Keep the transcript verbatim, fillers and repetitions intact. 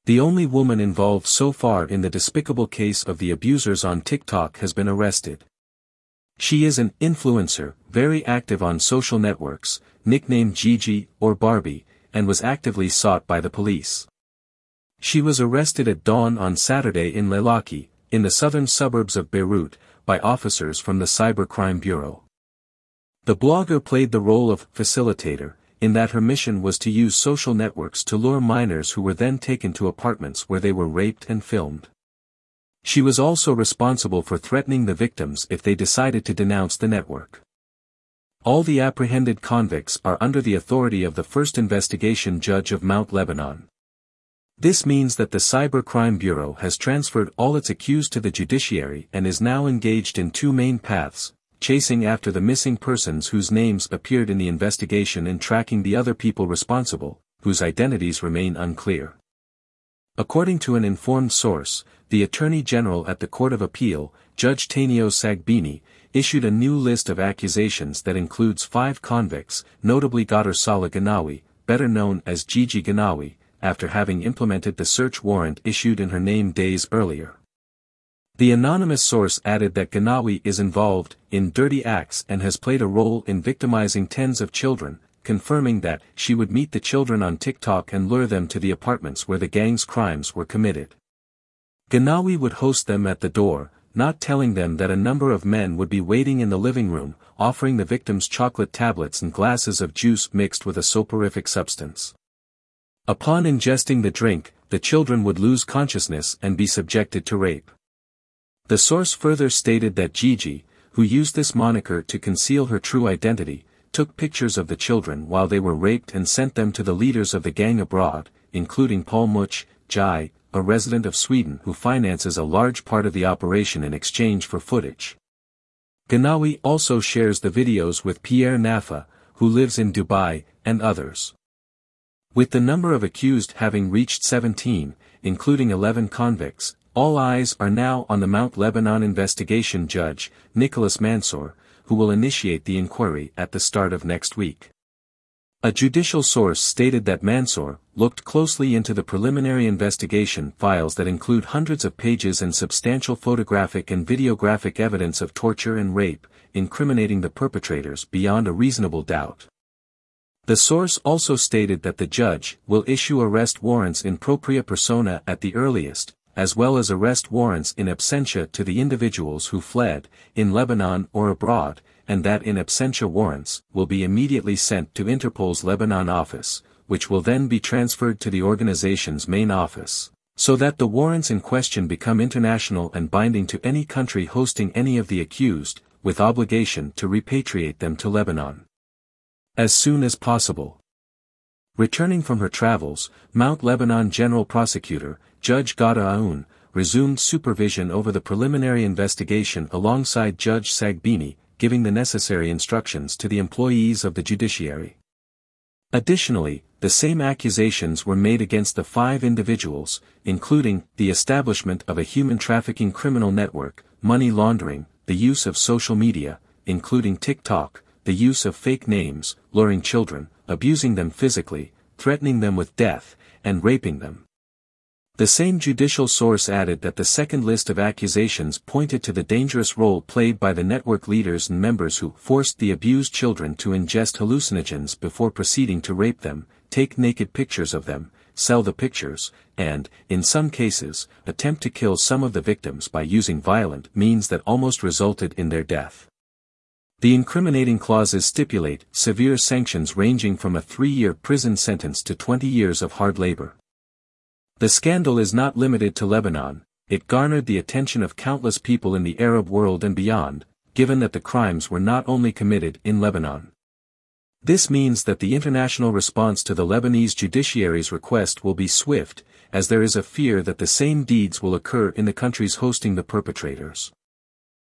The only woman involved so far in the despicable case of the abusers on TikTok has been arrested. She is an influencer, very active on social networks, nicknamed Gigi or Barbie, and was actively sought by the police. She was arrested at dawn on Saturday in Lelaki, in the southern suburbs of Beirut, by officers from the Cybercrime Bureau. The blogger played the role of facilitator, in that her mission was to use social networks to lure minors who were then taken to apartments where they were raped and filmed. She was also responsible for threatening the victims if they decided to denounce the network. All the apprehended convicts are under the authority of the first investigation judge of Mount Lebanon. This means that the Cybercrime Bureau has transferred all its accused to the judiciary and is now engaged in two main paths: chasing after the missing persons whose names appeared in the investigation and tracking the other people responsible, whose identities remain unclear. According to an informed source, the Attorney General at the Court of Appeal, Judge Tanio Sagbini, issued a new list of accusations that includes five convicts, notably Ghader Salah Ganawi, better known as Gigi Ganawi, after having implemented the search warrant issued in her name days earlier. The anonymous source added that Ganawi is involved in dirty acts and has played a role in victimizing tens of children, confirming that she would meet the children on TikTok and lure them to the apartments where the gang's crimes were committed. Ganawi would host them at the door, not telling them that a number of men would be waiting in the living room, offering the victims chocolate tablets and glasses of juice mixed with a soporific substance. Upon ingesting the drink, the children would lose consciousness and be subjected to rape. The source further stated that Gigi, who used this moniker to conceal her true identity, took pictures of the children while they were raped and sent them to the leaders of the gang abroad, including Paul Much, Jai, a resident of Sweden who finances a large part of the operation in exchange for footage. Ganawi also shares the videos with Pierre Nafa, who lives in Dubai, and others. With the number of accused having reached seventeen, including eleven convicts, all eyes are now on the Mount Lebanon investigation judge, Nicholas Mansour, who will initiate the inquiry at the start of next week. A judicial source stated that Mansour looked closely into the preliminary investigation files that include hundreds of pages and substantial photographic and videographic evidence of torture and rape, incriminating the perpetrators beyond a reasonable doubt. The source also stated that the judge will issue arrest warrants in propria persona at the earliest, as well as arrest warrants in absentia to the individuals who fled, in Lebanon or abroad, and that in absentia warrants will be immediately sent to Interpol's Lebanon office, which will then be transferred to the organization's main office, so that the warrants in question become international and binding to any country hosting any of the accused, with obligation to repatriate them to Lebanon as soon as possible. Returning from her travels, Mount Lebanon General Prosecutor, Judge Ghada Aoun, resumed supervision over the preliminary investigation alongside Judge Sagbini, giving the necessary instructions to the employees of the judiciary. Additionally, the same accusations were made against the five individuals, including the establishment of a human trafficking criminal network, money laundering, the use of social media, including TikTok, the use of fake names, luring children, abusing them physically, threatening them with death, and raping them. The same judicial source added that the second list of accusations pointed to the dangerous role played by the network leaders and members who forced the abused children to ingest hallucinogens before proceeding to rape them, take naked pictures of them, sell the pictures, and, in some cases, attempt to kill some of the victims by using violent means that almost resulted in their death. The incriminating clauses stipulate severe sanctions ranging from a three-year prison sentence to twenty years of hard labor. The scandal is not limited to Lebanon, it garnered the attention of countless people in the Arab world and beyond, given that the crimes were not only committed in Lebanon. This means that the international response to the Lebanese judiciary's request will be swift, as there is a fear that the same deeds will occur in the countries hosting the perpetrators.